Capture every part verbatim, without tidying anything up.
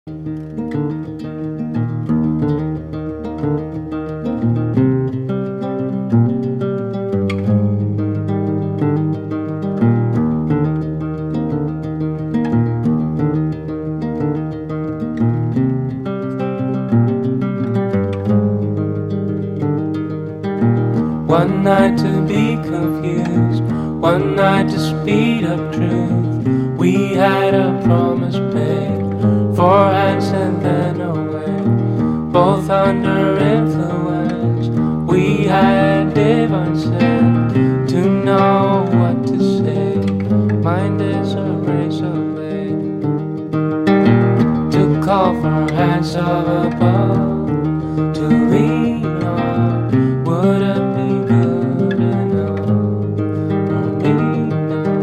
One night to be confused, one night to speed up truth. We had a promise made, four hands and then away. Both under influence, we had divine sense to know what to say. Mind is a razor blade to call for hands of above, to lean on. Would it be good enough for me now?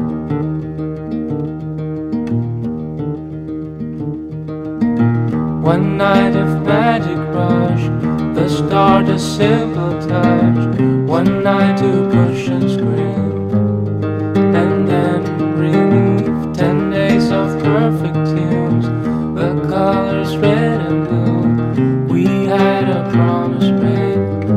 One night of magic rush, the start a simple touch. One night to push and scream, and then relief. Ten days of perfect tunes, the colors red and blue. We had a promise made.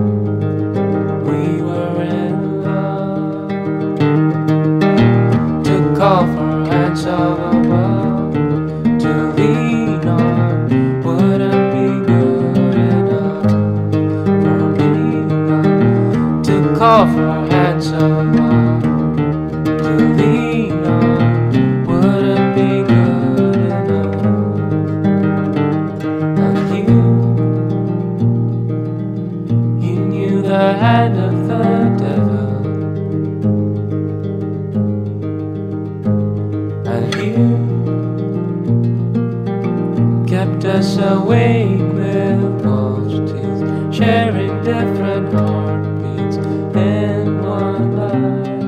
Call for hands of above, to lean on. Would it be good enough for me now? To call for hands of above, to lean on. Would it be good enough? And you, you knew the hand of the devil. Kept us awake with false teeth, sharing different heartbeats in one life.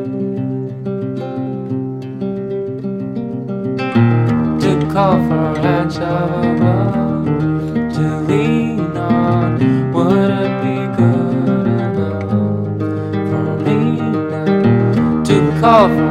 To call for hands of above, to lean on. Would it be good enough for me now? To call for